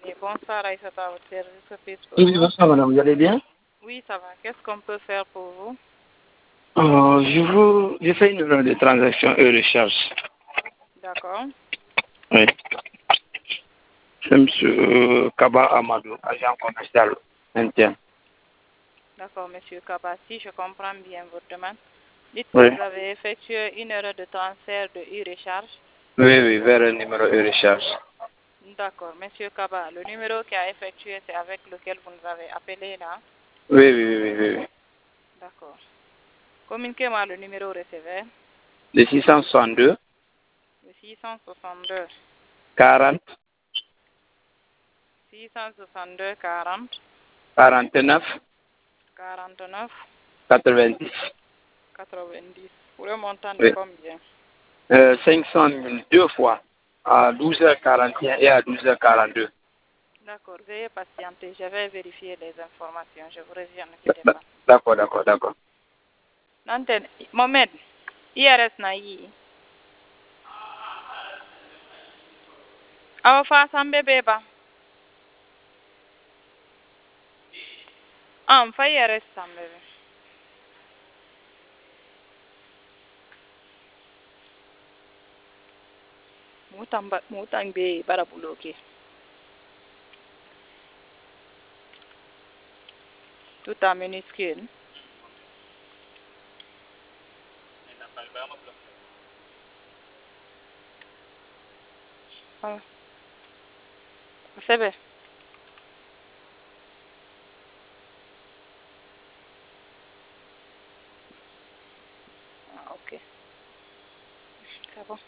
Et bonsoir Aïssata, à votre service. Oui, bonsoir madame, vous allez bien? Oui, ça va. Qu'est-ce qu'on peut faire pour vous? J'ai fait une erreur de transaction et recharge. D'accord. Oui. C'est M. Kaba Amadou, agent commercial interne. D'accord, monsieur Kaba. Si je comprends bien votre demande, dites que Oui. vous avez effectué une erreur de transfert de e-recharge. Oui, vers un numéro e-recharge. D'accord, monsieur Kaba. Le numéro qui a effectué, c'est avec lequel vous nous avez appelé là? Oui. D'accord. Communiquez-moi le numéro recevé. Le 662 Le 662 40 662 40 49 49 90. 90. Pour le montant de Oui. combien? 500 000 deux fois, à 12h41 et à 12h42. D'accord, veuillez patienter. Je vais vérifier les informations. Je vous reviens, ne quittez pas. D'accord. Nanten, Mohamed, IRS na yi. Awa fa sambe beba. Fa IRS sambe be. Mutang be bara buloke. Tout en minuscule. Ah. Sebe. Ah, ok. C'est bon.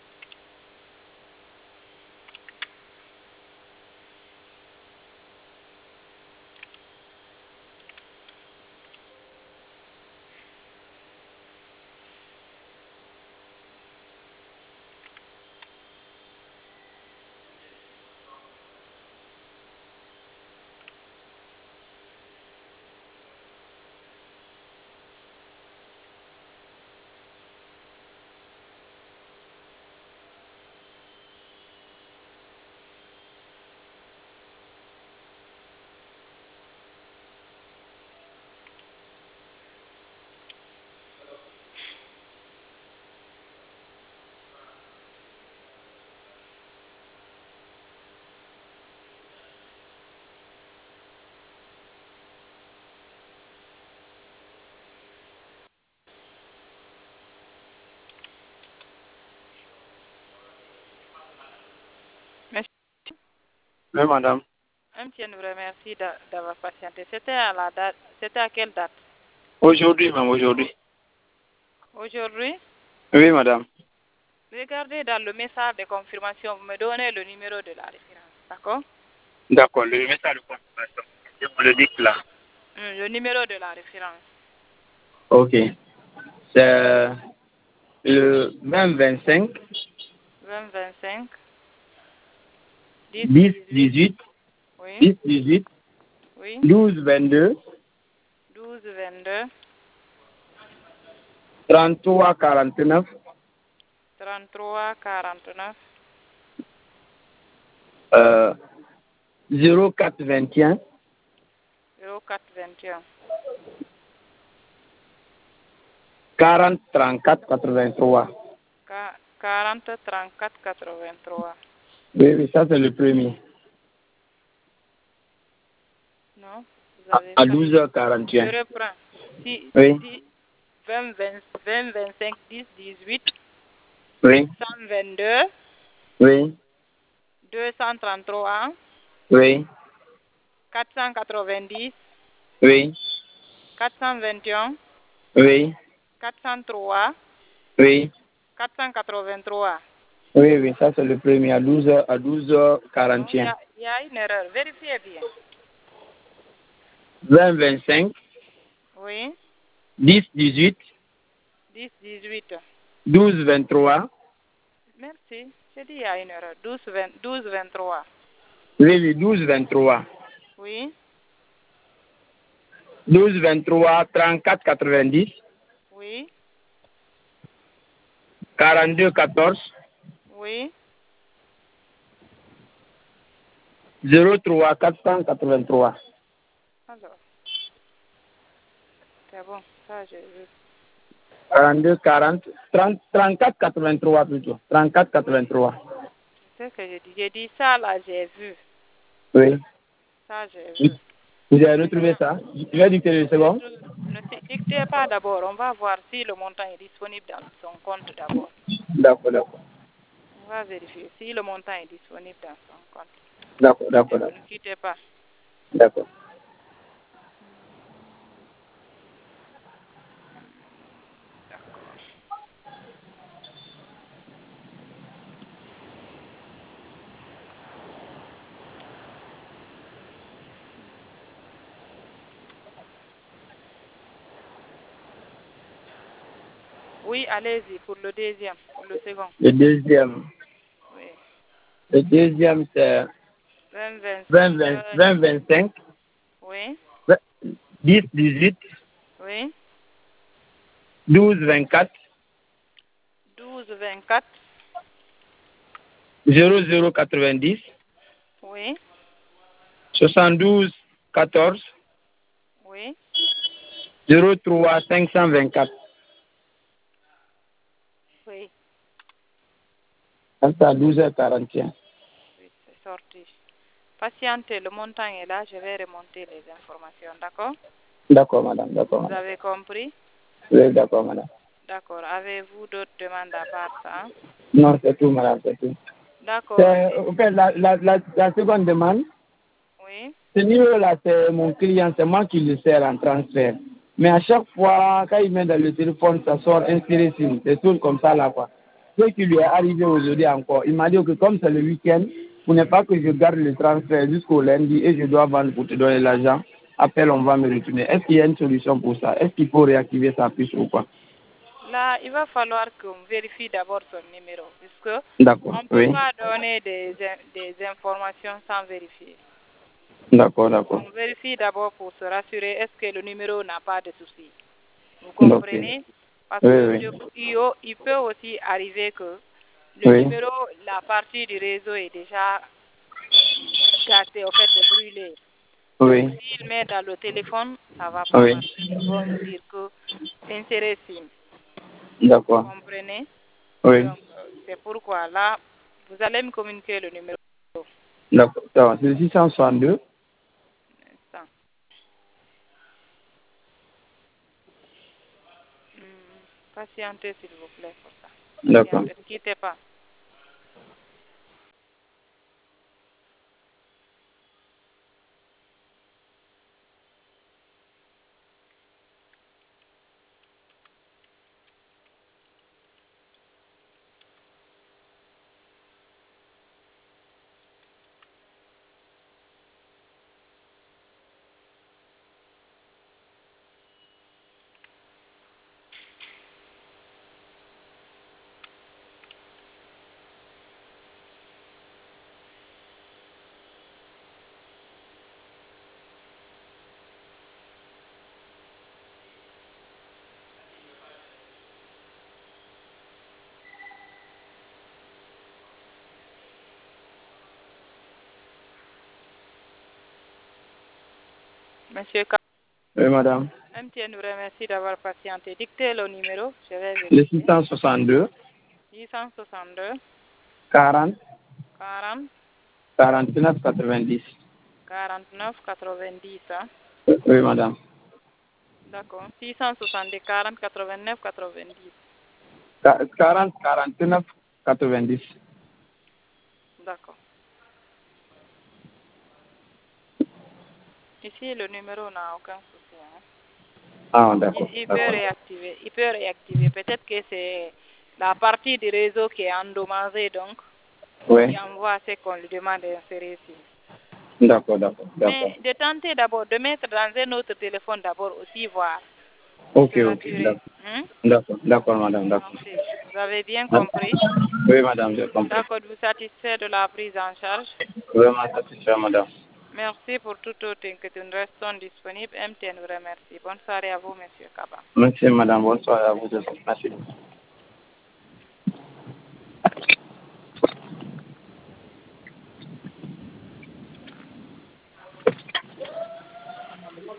Oui, madame. MTN vous remercie d'avoir patienté. C'était à la date. C'était à quelle date? Aujourd'hui, même aujourd'hui. Aujourd'hui? Oui, madame. Regardez dans le message de confirmation, vous me donnez le numéro de la référence. D'accord? D'accord, le message de confirmation. Je vous le dis là. Le numéro de la référence. Ok. C'est le 2025 2025 10 18 Oui. 10 18 Oui. 12 22 12 22 33 49 33 49 04 21 04 21 40 34 83. 40 34 83. Oui, ça c'est le premier. Non, vous avez À pas. 12h41. Je reprends. Si, Oui. 20 25 10 18 Oui. 122 Oui. 233 Oui. 490 Oui. 421 Oui. 403 Oui. 483. Oui, ça c'est le premier à 12h à Non, il 12h41. y a une erreur. Vérifiez bien. 20 25 Oui. 10 18 10 18. 12 23. Merci. J'ai dit il y a une erreur. 12 23. Oui, 12 23. Oui. 12 23 34 90 Oui. 42 14 Oui. 03 483. Alors, c'est bon, ça j'ai vu. 42 40 30 34 83 plutôt. 34 83. C'est ce que j'ai dit ça là, j'ai vu. Oui. Ça j'ai vu. Vous avez retrouvé ça? Je vais dicter le second. Ne dictez pas d'abord, on va voir si le montant est disponible dans son compte d'abord. D'accord, d'accord. On va vérifier si le montant est disponible dans son compte. D'accord, d'accord. Vous ne quittez pas. D'accord. D'accord. Oui, allez-y pour le deuxième, pour le second. Le deuxième. Oui. Le deuxième, c'est 20, 25. Oui. 10 18. Oui. 12 24. 12 24. 00 90. Oui. 72 14. Oui. 03 524. Oui. C'est à 12h41. Oui, c'est sorti. Patientez, le montant est là, je vais remonter les informations, d'accord? D'accord, madame, d'accord, Vous madame. avez compris? Oui, d'accord, madame. D'accord. Avez-vous d'autres demandes à part ça? Non, c'est tout, madame, c'est tout. D'accord. En fait, la seconde demande, Oui. ce numéro-là, c'est mon client, c'est moi qui le sers en transfert. Mais à chaque fois, quand il met dans le téléphone, ça sort inséré SIM, des choses comme ça, là, quoi. Ce qui lui est arrivé aujourd'hui encore, il m'a dit que comme c'est le week-end, pour ne pas que je garde le transfert jusqu'au lundi et je dois vendre pour te donner l'argent, appelle, on va me retourner. Est-ce qu'il y a une solution pour ça? Est-ce qu'il faut réactiver sa puce ou quoi? Là, il va falloir qu'on vérifie d'abord son numéro, puisque D'accord, on ne peut oui. pas donner des informations sans vérifier. D'accord, d'accord. On vérifie d'abord pour se rassurer, est-ce que le numéro n'a pas de soucis. Vous comprenez? Parce Oui, que oui. il peut aussi arriver que le Oui. numéro, la partie du réseau est déjà gâtée, au fait de brûler. Oui. Donc, s'il met dans le téléphone, ça ne va pas Oui. marcher. Ils vont vous dire que insérez SIM. D'accord. Vous comprenez? Oui. Donc, c'est pourquoi là, vous allez me communiquer le numéro. D'accord. C'est 662. Instant. Patientez, s'il vous plaît, pour ça. D'accord. Patientez, ne quittez pas. Monsieur K. Oui, madame. MTN vous remercie d'avoir patienté. Dictez le numéro, je vais Le vérifier. 662. 662 40. 40 49 90. 49 90. Hein? Oui, madame. D'accord. 662 40 89 90. 40 49 90. D'accord. Ici, le numéro n'a aucun souci. Hein? Ah, d'accord. Il peut réactiver. Il peut réactiver. Peut-être que c'est la partie du réseau qui est endommagée, donc, Oui. qui envoie ce qu'on lui demande d'insérer ici. D'accord, d'accord. Mais de tenter d'abord, de mettre dans un autre téléphone d'abord aussi, voir, pour Ok, se ok. rassurer. Hein? D'accord, d'accord, madame. D'accord. Merci. Vous avez bien compris? Oui, madame, j'ai compris. D'accord, vous satisfait de la prise en charge? Vraiment satisfait, madame. Merci pour toute autre inquiétude. Nous restons disponibles. MTN vous remercie. Bonne soirée à vous, Monsieur Kaba. Merci, madame. Bonsoir à vous aussi. Merci.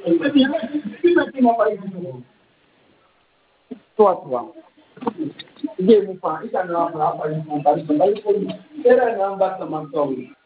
Toi. Dia muka, ikan apa yang kembali kembali pun. Era yang basta mansong.